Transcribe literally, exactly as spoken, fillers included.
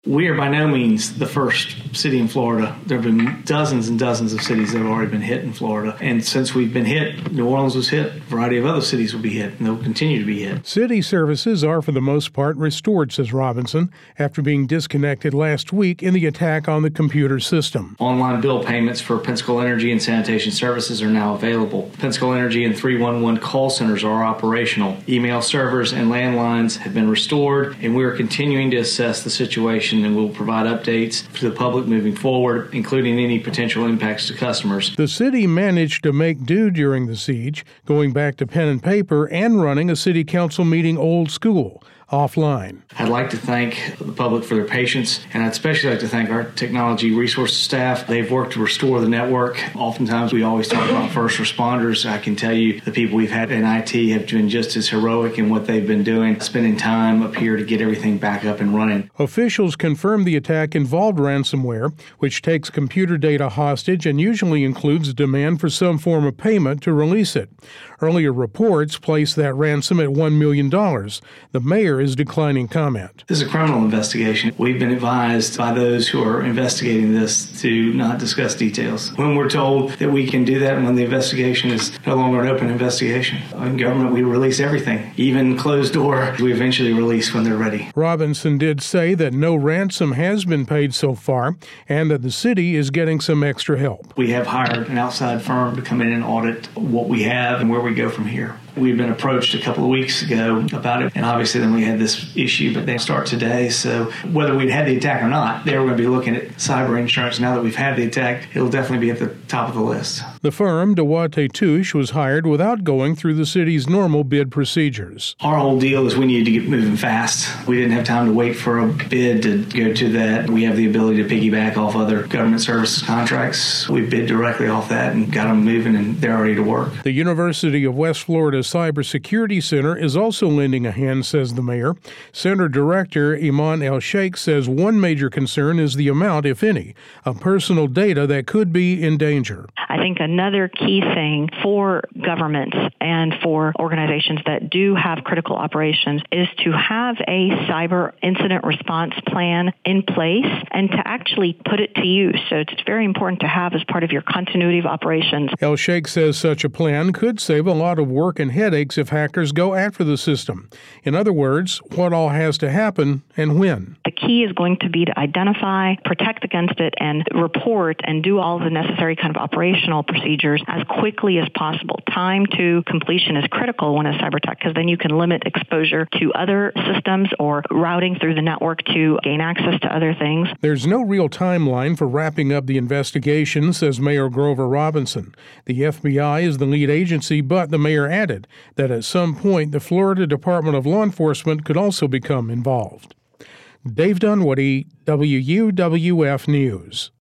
We are by no means the first city in Florida. There have been dozens and dozens of cities that have already been hit in Florida. And since we've been hit, New Orleans was hit, a variety of other cities will be hit, and they'll continue to be hit. City services are for the most part restored, says Robinson, after being disconnected last week in the attack on the computer system. Online bill payments for Pensacola Energy and Sanitation Services are now available. Pensacola Energy and three one one call centers are operational. Email servers and landlines have been restored, and we are continuing to assess the situation and will provide updates to the public moving forward, including any potential impacts to customers. The city managed to make do during the siege, going back to pen and paper and running a city council meeting old school, offline. I'd like to thank the public for their patience, and I'd especially like to thank our technology resources staff. They've worked to restore the network. Oftentimes we always talk about first responders. I can tell you the people we've had in I T have been just as heroic in what they've been doing, spending time up here to get everything back up and running. Officials confirmed the attack involved ransomware, which takes computer data hostage and usually includes demand for some form of payment to release it. Earlier reports placed that ransom at one million dollars. The mayor is declining comment. This is a criminal investigation. We've been advised by those who are investigating this to not discuss details. When we're told that we can do that and when the investigation is no longer an open investigation, in government we release everything, even closed door we eventually release when they're ready. Robinson did say that no ransom has been paid so far and that the city is getting some extra help. We have hired an outside firm to come in and audit what we have and where we go from here. We've been approached a couple of weeks ago about it, and obviously then we had this issue, but they start today. So whether we'd had the attack or not, they were going to be looking at cyber insurance. Now that we've had the attack, it'll definitely be at the top of the list. The firm, DeWatte Touche, was hired without going through the city's normal bid procedures. Our whole deal is we needed to get moving fast. We didn't have time to wait for a bid to go to that. We have the ability to piggyback off other government services contracts. We bid directly off that and got them moving, and they're ready to work. The University of West Florida Cybersecurity Center is also lending a hand, says the mayor. Center Director Iman El-Sheikh says one major concern is the amount, if any, of personal data that could be in danger. I think another key thing for governments and for organizations that do have critical operations is to have a cyber incident response plan in place and to actually put it to use. So it's very important to have as part of your continuity of operations. El-Sheikh says such a plan could save a lot of work and headaches if hackers go after the system. In other words, what all has to happen and when. The key is going to be to identify, protect against it, and report and do all the necessary kind of operational procedures as quickly as possible. Time to completion is critical when a cyber attack, because then you can limit exposure to other systems or routing through the network to gain access to other things. There's no real timeline for wrapping up the investigation, says Mayor Grover Robinson. The F B I is the lead agency, but the mayor added that at some point the Florida Department of Law Enforcement could also become involved. Dave Dunwoody, W U W F News.